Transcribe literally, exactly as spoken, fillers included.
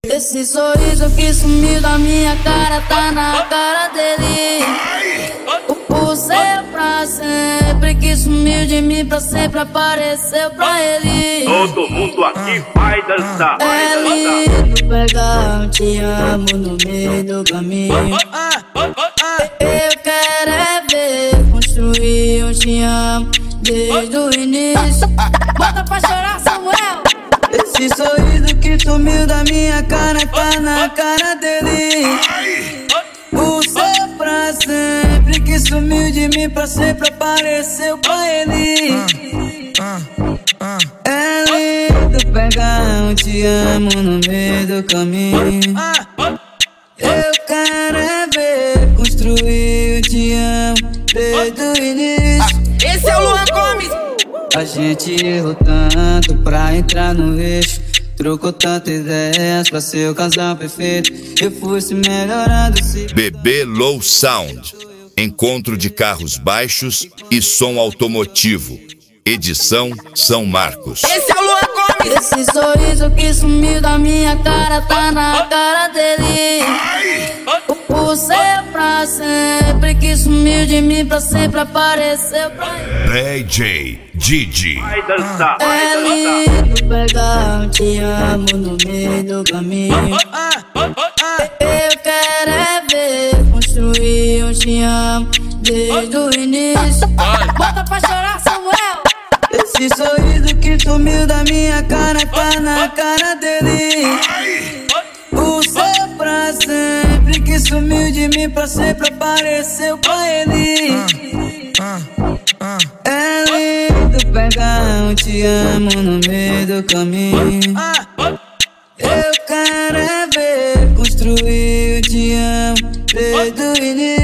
Esse sorriso que sumiu da minha cara tá na cara dele. O ser pra sempre que sumiu de mim pra sempre apareceu pra ele. Todo mundo aqui vai dançar. É lindo pegar um te amo no meio do caminho. Eu quero é ver construir um te amo desde o início. Bota pra chorar, Samuel. Esse sorriso que sumiu da minha cara tá na cara dele. O ser pra sempre que sumiu de mim pra sempre apareceu pra ele. É lindo pegar um te amo no meio do caminho. Eu quero é ver construir um te amo desde o início. Esse é o Luan Gomes. A gente errou tanto pra entrar no eixo. Trocou tantas ideias pra ser o casal perfeito. Eu fui se melhorando se... B B Low Sound. Encontro de carros baixos e som automotivo. Edição São Marcos. Esse é o Luan Gomes. Esse sorriso que sumiu da minha cara tá na cara dele. O ser pra sempre que sumiu de mim pra sempre apareceu pra ele. D J Didi. Vai dançar. É lindo pegar um te amo no meio do caminho. Eu quero é ver construir um te amo desde o início. Bota pra chorar, Samuel. Esse sorriso que sumiu da minha cara tá na cara dele. O ser pra sempre que sumiu de mim pra sempre apareceu pra ele. É lindo pegar um te amo no meio do caminho. Eu quero é ver construir um te amo desde o início.